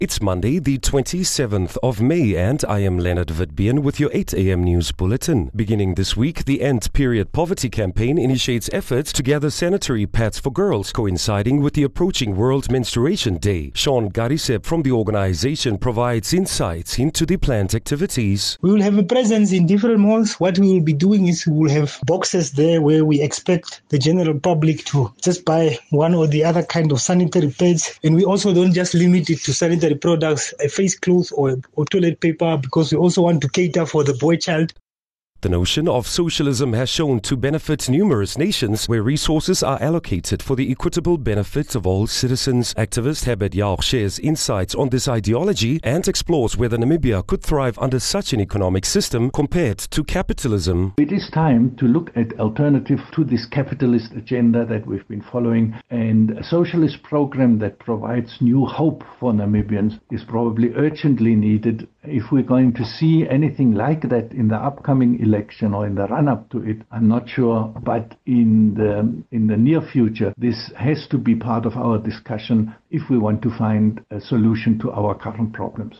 It's Monday, the 27th of May, and I am Leonard Witbeen with your 8 a.m. news bulletin. Beginning this week, the End Period Poverty Campaign initiates efforts to gather sanitary pads for girls, coinciding with the approaching World Menstruation Day. Sean Garisep from the organization provides insights into the planned activities. We will have a presence in different malls. What we will be doing is we will have boxes there where we expect the general public to just buy one or the other kind of sanitary pads. And we also don't just limit it to sanitary products, a face cloth or toilet paper, because we also want to cater for the boy child. The notion of socialism has shown to benefit numerous nations where resources are allocated for the equitable benefit of all citizens. Activist Herbert Jauch shares insights on this ideology and explores whether Namibia could thrive under such an economic system compared to capitalism. It is time to look at alternative to this capitalist agenda that we've been following, and a socialist program that provides new hope for Namibians is probably urgently needed. If we're going to see anything like that in the upcoming election or in the run-up to it, I'm not sure. But in the near future, this has to be part of our discussion if we want to find a solution to our current problems.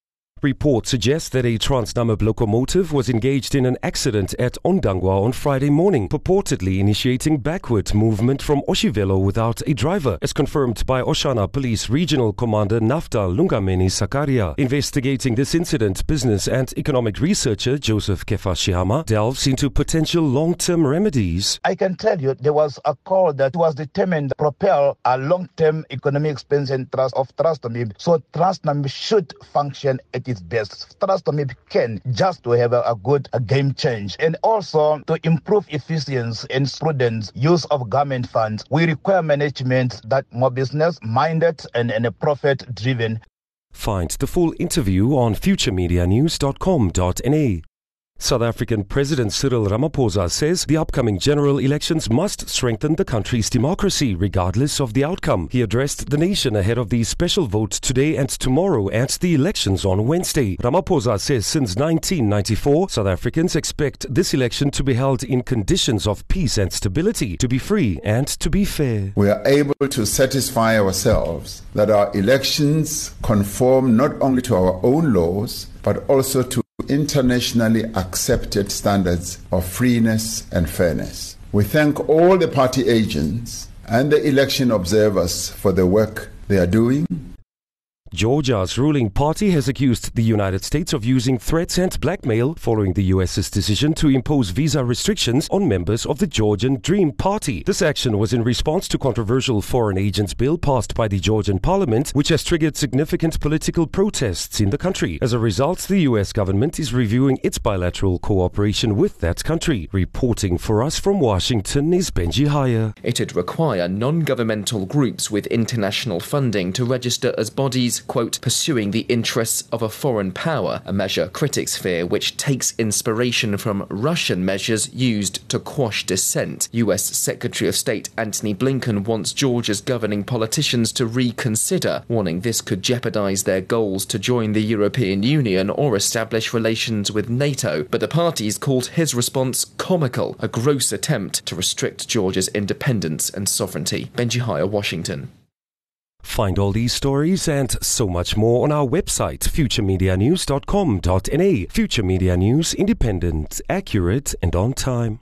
Reports suggest that a Transnamib locomotive was engaged in an accident at Ondangwa on Friday morning, purportedly initiating backward movement from Oshivelo without a driver, as confirmed by Oshana Police Regional Commander Naftal Lungameni Sakaria. Investigating this incident, business and economic researcher Joseph Kefashihama delves into potential long-term remedies. I can tell you there was a call that was determined to propel a long-term economic expansion of Transnamib. So Transnamib should function at its best. Transnamib can just to have a good game change, and also to improve efficiency and prudent use of government funds. We require management that more business minded and profit driven. Find the full interview on futuremedianews.com.na. South African President Cyril Ramaphosa says the upcoming general elections must strengthen the country's democracy regardless of the outcome. He addressed the nation ahead of the special vote today and tomorrow and the elections on Wednesday. Ramaphosa says since 1994, South Africans expect this election to be held in conditions of peace and stability, to be free and to be fair. We are able to satisfy ourselves that our elections conform not only to our own laws, but also to internationally accepted standards of freeness and fairness. We thank all the party agents and the election observers for the work they are doing. Georgia's ruling party has accused the United States of using threats and blackmail following the US's decision to impose visa restrictions on members of the Georgian Dream Party. This action was in response to controversial foreign agents bill passed by the Georgian parliament, which has triggered significant political protests in the country. As a result, the US government is reviewing its bilateral cooperation with that country. Reporting for us from Washington is Benji Haya. It'd require non-governmental groups with international funding to register as bodies, quote, pursuing the interests of a foreign power, a measure critics fear which takes inspiration from Russian measures used to quash dissent. US Secretary of State Antony Blinken wants Georgia's governing politicians to reconsider, warning this could jeopardize their goals to join the European Union or establish relations with NATO. But the parties called his response comical, a gross attempt to restrict Georgia's independence and sovereignty. Benji Haya, Washington. Find all these stories and so much more on our website, futuremedianews.com.na. Future Media News, independent, accurate and on time.